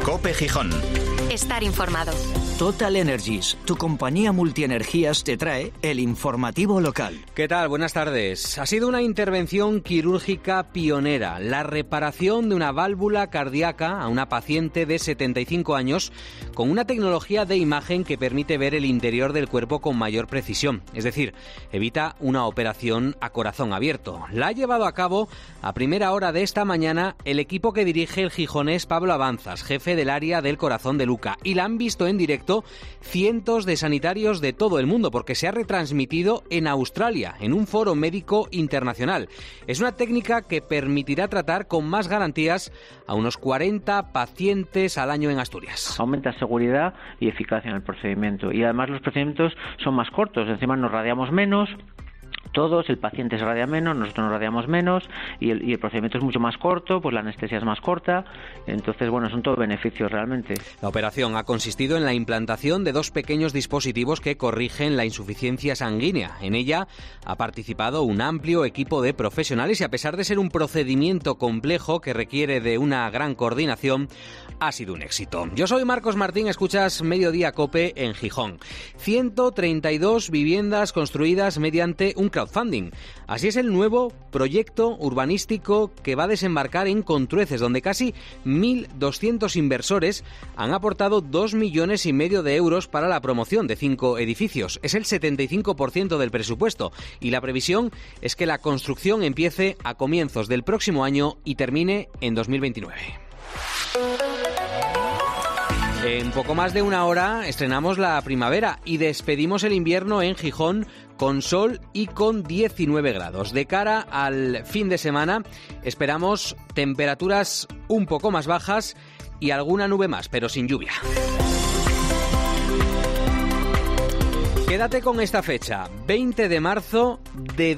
COPE Gijón. Estar informado. Total Energies, tu compañía multienergías, te trae el informativo local. ¿Qué tal? Buenas tardes. Ha sido una intervención quirúrgica pionera, la reparación de una válvula cardíaca a una paciente de 75 años con una tecnología de imagen que permite ver el interior del cuerpo con mayor precisión, es decir, evita una operación a corazón abierto. La ha llevado a cabo a primera hora de esta mañana el equipo que dirige el gijonés Pablo Avanzas, jefe del área del corazón de Luca, y la han visto en directo cientos de sanitarios de todo el mundo, porque se ha retransmitido en Australia, en un foro médico internacional. Es una técnica que permitirá tratar con más garantías a unos 40 pacientes al año en Asturias. Aumenta seguridad y eficacia en el procedimiento, y además los procedimientos son más cortos, encima nos radiamos menos. Todos, el paciente se radia menos, nosotros nos radiamos menos y el procedimiento es mucho más corto, pues la anestesia es más corta, entonces bueno, son todos beneficios realmente. La operación ha consistido en la implantación de 2 pequeños dispositivos que corrigen la insuficiencia sanguínea. En ella ha participado un amplio equipo de profesionales y a pesar de ser un procedimiento complejo que requiere de una gran coordinación, ha sido un éxito. Yo soy Marcos Martín, escuchas Mediodía COPE en Gijón. 132 viviendas construidas mediante un crowdfunding. Así es el nuevo proyecto urbanístico que va a desembarcar en Contrueces, donde casi 1.200 inversores han aportado 2,5 millones de euros para la promoción de 5 edificios. Es el 75% del presupuesto y la previsión es que la construcción empiece a comienzos del próximo año y termine en 2029. En poco más de una hora estrenamos la primavera y despedimos el invierno en Gijón con sol y con 19 grados. De cara al fin de semana esperamos temperaturas un poco más bajas y alguna nube más, pero sin lluvia. Quédate con esta fecha, 20 de marzo de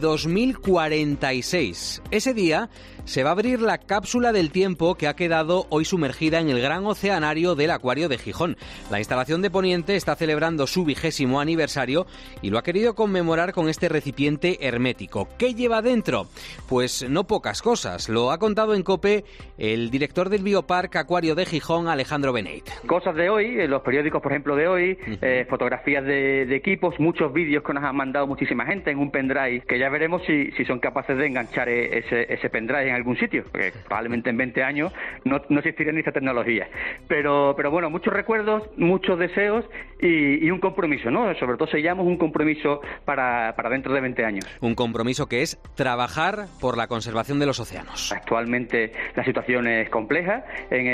2046. Ese día se va a abrir la cápsula del tiempo que ha quedado hoy sumergida en el gran oceanario del Acuario de Gijón. La instalación de Poniente está celebrando su 20º aniversario y lo ha querido conmemorar con este recipiente hermético. ¿Qué lleva dentro? Pues no pocas cosas. Lo ha contado en COPE el director del Biopark Acuario de Gijón, Alejandro Beneit. Cosas de hoy, en los periódicos, por ejemplo, de hoy, fotografías de equipos, muchos vídeos que nos han mandado muchísima gente en un pendrive, que ya veremos si son capaces de enganchar ese pendrive en algún sitio, porque probablemente en 20 años no existiría ni esta tecnología. Pero bueno, muchos recuerdos, muchos deseos y un compromiso, ¿no? Sobre todo sellamos un compromiso para dentro de 20 años. Un compromiso que es trabajar por la conservación de los océanos. Actualmente la situación es compleja en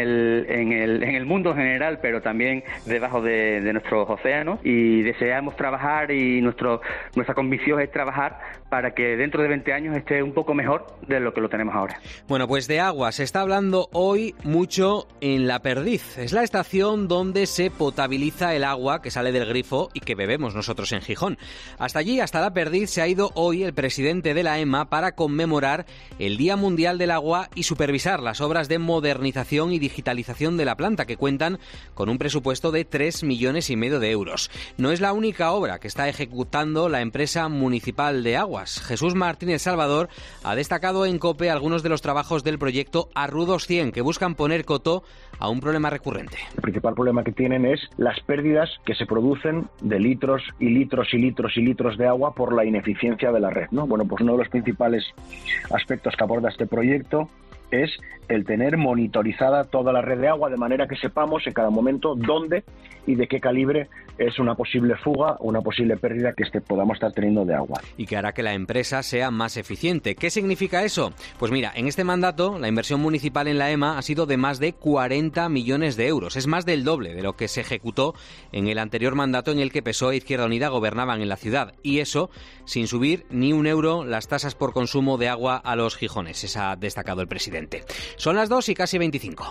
el mundo en general, pero también debajo de nuestros océanos, y deseamos trabajar y nuestra convicción es trabajar para que dentro de 20 años esté un poco mejor de lo que lo tenemos ahora. Bueno, pues de agua se está hablando hoy mucho en La Perdiz. Es la estación donde se potabiliza el agua que sale del grifo y que bebemos nosotros en Gijón. Hasta allí, hasta La Perdiz, se ha ido hoy el presidente de la EMA para conmemorar el Día Mundial del Agua y supervisar las obras de modernización y digitalización de la planta, que cuentan con un presupuesto de 3,5 millones de euros. No es la única obra que está ejecutando la empresa municipal de aguas. Jesús Martínez Salvador ha destacado en COPE algunos de los trabajos del proyecto Arrudos 100 que buscan poner coto a un problema recurrente. El principal problema que tienen es las pérdidas que se producen de litros y litros y litros y litros de agua por la ineficiencia de la red, ¿no? Bueno, pues uno de los principales aspectos que aborda este proyecto es el tener monitorizada toda la red de agua, de manera que sepamos en cada momento dónde y de qué calibre es una posible fuga o una posible pérdida que podamos estar teniendo de agua. Y que hará que la empresa sea más eficiente. ¿Qué significa eso? Pues mira, en este mandato la inversión municipal en la EMA ha sido de más de 40 millones de euros. Es más del doble de lo que se ejecutó en el anterior mandato en el que PSOE e Izquierda Unida gobernaban en la ciudad. Y eso sin subir ni un euro las tasas por consumo de agua a los gijoneses, ha destacado el presidente. Son las 2:25.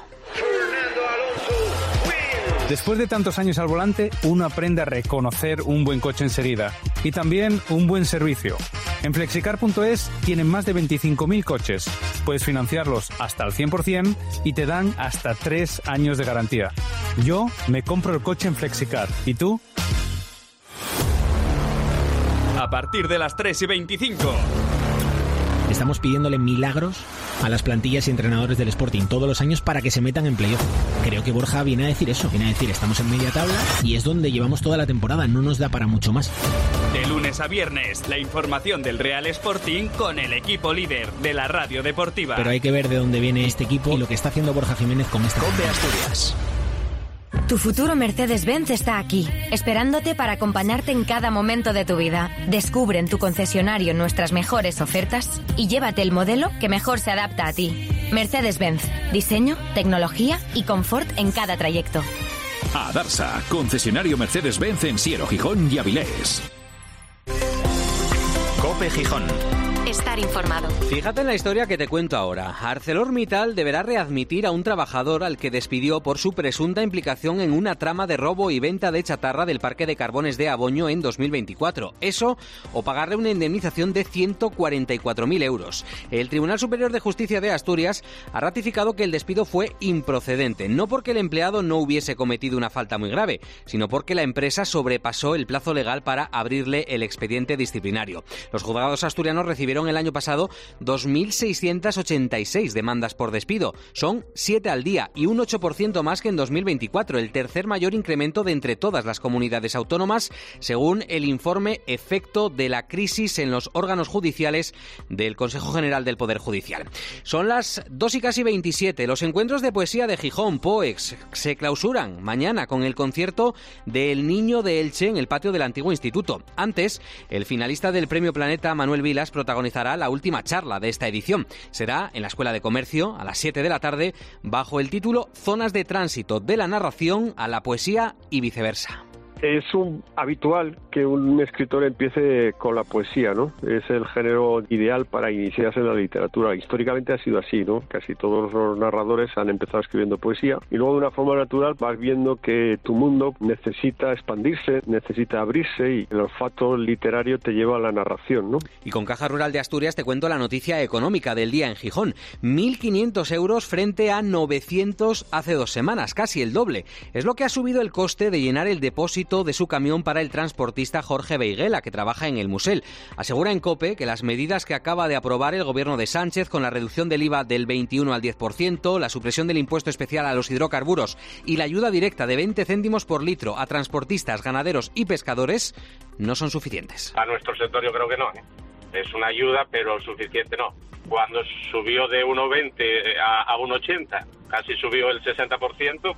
Después de tantos años al volante, uno aprende a reconocer un buen coche enseguida y también un buen servicio. En Flexicar.es tienen más de 25.000 coches. Puedes financiarlos hasta el 100% y te dan hasta 3 años de garantía. Yo me compro el coche en Flexicar. ¿Y tú? A partir de las 3:25. Estamos pidiéndole milagros a las plantillas y entrenadores del Sporting todos los años para que se metan en playoff. Creo que Borja viene a decir eso, viene a decir estamos en media tabla y es donde llevamos toda la temporada, no nos da para mucho más. De lunes a viernes, la información del Real Sporting con el equipo líder de la radio deportiva. Pero hay que ver de dónde viene este equipo y lo que está haciendo Borja Jiménez con esta COPE Asturias. Tu futuro Mercedes-Benz está aquí, esperándote para acompañarte en cada momento de tu vida. Descubre en tu concesionario nuestras mejores ofertas y llévate el modelo que mejor se adapta a ti. Mercedes-Benz, diseño, tecnología y confort en cada trayecto. Adarsa, concesionario Mercedes-Benz en Siero, Gijón y Avilés. COPE Gijón. Estar informado. Fíjate en la historia que te cuento ahora. ArcelorMittal deberá readmitir a un trabajador al que despidió por su presunta implicación en una trama de robo y venta de chatarra del parque de carbones de Aboño en 2024. Eso, o pagarle una indemnización de 144.000 euros. El Tribunal Superior de Justicia de Asturias ha ratificado que el despido fue improcedente, no porque el empleado no hubiese cometido una falta muy grave, sino porque la empresa sobrepasó el plazo legal para abrirle el expediente disciplinario. Los juzgados asturianos recibieron el año pasado 2.686 demandas por despido. Son 7 al día y un 8% más que en 2024, el tercer mayor incremento de entre todas las comunidades autónomas, según el informe Efecto de la crisis en los órganos judiciales del Consejo General del Poder Judicial. Son las 2:27. Los encuentros de poesía de Gijón, POEX, se clausuran mañana con el concierto del Niño de Elche en el patio del antiguo instituto. Antes, el finalista del Premio Planeta, Manuel Vilas, protagonizará la última charla de esta edición. Será en la Escuela de Comercio a las 7 de la tarde bajo el título Zonas de tránsito de la narración a la poesía y viceversa. Es un habitual que un escritor empiece con la poesía, ¿no? Es el género ideal para iniciarse en la literatura. Históricamente ha sido así, ¿no? Casi todos los narradores han empezado escribiendo poesía y luego de una forma natural vas viendo que tu mundo necesita expandirse, necesita abrirse y el olfato literario te lleva a la narración, ¿no? Y con Caja Rural de Asturias te cuento la noticia económica del día en Gijón. 1.500 euros frente a 900 hace 2 semanas, casi el doble. Es lo que ha subido el coste de llenar el depósito de su camión para el transportista Jorge Beiguela, que trabaja en el Musel. Asegura en COPE que las medidas que acaba de aprobar el gobierno de Sánchez, con la reducción del IVA del 21 al 10%, la supresión del impuesto especial a los hidrocarburos y la ayuda directa de 20 céntimos por litro a transportistas, ganaderos y pescadores, no son suficientes. A nuestro sector yo creo que no, ¿eh? Es una ayuda, pero suficiente no. Cuando subió de 1,20 a 1,80, casi subió el 60%,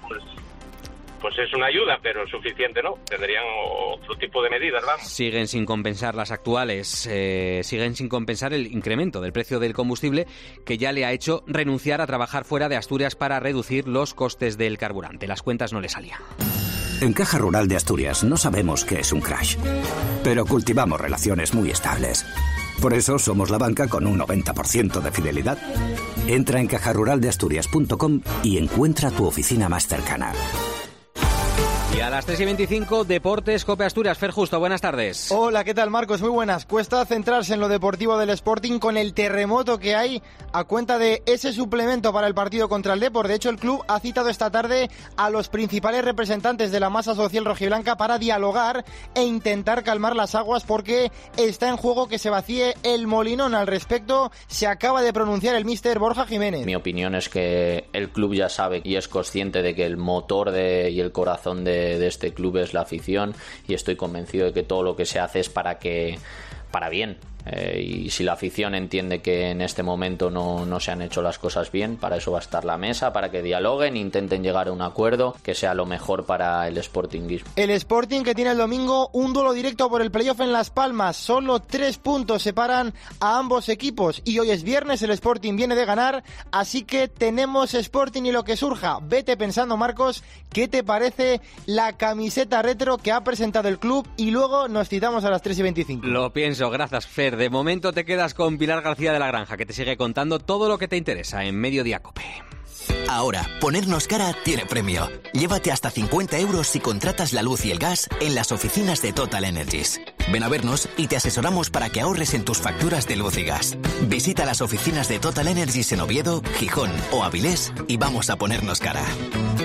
pues es una ayuda, pero suficiente no. Tendrían otro tipo de medidas, vamos. Siguen sin compensar las actuales, siguen sin compensar el incremento del precio del combustible, que ya le ha hecho renunciar a trabajar fuera de Asturias para reducir los costes del carburante. Las cuentas no le salían. En Caja Rural de Asturias no sabemos qué es un crash, pero cultivamos relaciones muy estables. Por eso somos la banca con un 90% de fidelidad. Entra en cajaruraldeasturias.com y encuentra tu oficina más cercana. Y a las 3:25, Deportes, COPE Asturias. Fer Justo, buenas tardes. Hola, ¿qué tal, Marcos? Muy buenas. Cuesta centrarse en lo deportivo del Sporting con el terremoto que hay a cuenta de ese suplemento para el partido contra el Depor. De hecho, el club ha citado esta tarde a los principales representantes de la masa social rojiblanca para dialogar e intentar calmar las aguas, porque está en juego que se vacíe el Molinón. Al respecto, se acaba de pronunciar el míster Borja Jiménez. Mi opinión es que el club ya sabe y es consciente de que el motor y el corazón de este club es la afición, y estoy convencido de que todo lo que se hace es para bien. Y si la afición entiende que en este momento no se han hecho las cosas bien, para eso va a estar la mesa, para que dialoguen, intenten llegar a un acuerdo que sea lo mejor para el sportinguismo. El Sporting, que tiene el domingo un duelo directo por el playoff en Las Palmas. Solo 3 puntos separan a ambos equipos y hoy es viernes, el Sporting viene de ganar, así que tenemos Sporting y lo que surja. Vete pensando, Marcos, ¿qué te parece la camiseta retro que ha presentado el club? Y luego nos citamos a las 3:25. Lo pienso, gracias, Fer. De momento te quedas con Pilar García de la Granja, que te sigue contando todo lo que te interesa en Mediodía COPE. Ahora, ponernos cara tiene premio. Llévate hasta 50 euros si contratas la luz y el gas en las oficinas de Total Energies. Ven a vernos y te asesoramos para que ahorres en tus facturas de luz y gas. Visita las oficinas de Total Energies en Oviedo, Gijón o Avilés y vamos a ponernos cara.